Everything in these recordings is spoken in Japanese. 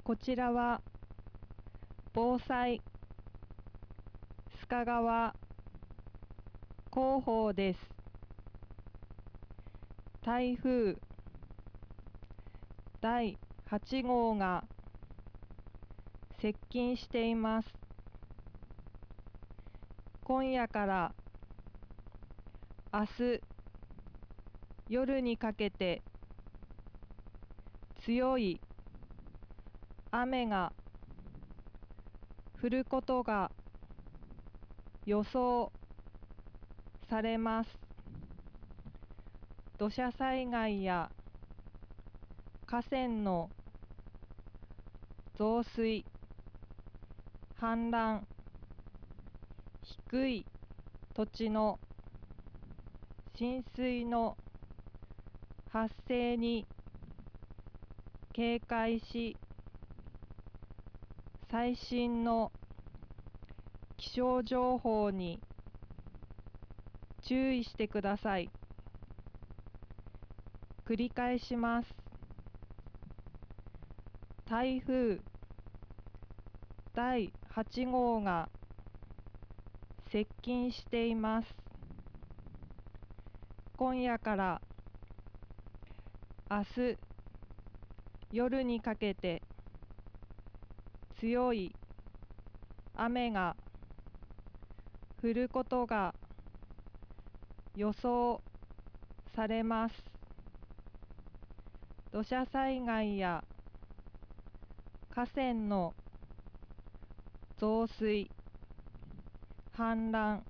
こちらは防災須賀川広報です。台風第8号が接近しています。今夜から明日夜にかけて強い雨が降ることが予想されます。土砂災害や河川の増水、氾濫、低い土地の浸水の発生に警戒し、最新の気象情報に注意してください。繰り返します。台風第8号が接近しています。今夜から明日夜にかけて強い雨が降ることが予想されます。土砂災害や河川の増水、氾濫、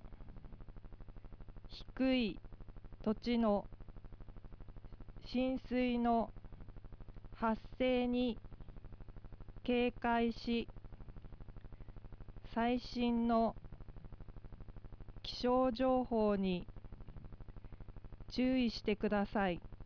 低い土地の浸水の発生に警戒し、最新の気象情報に注意してください。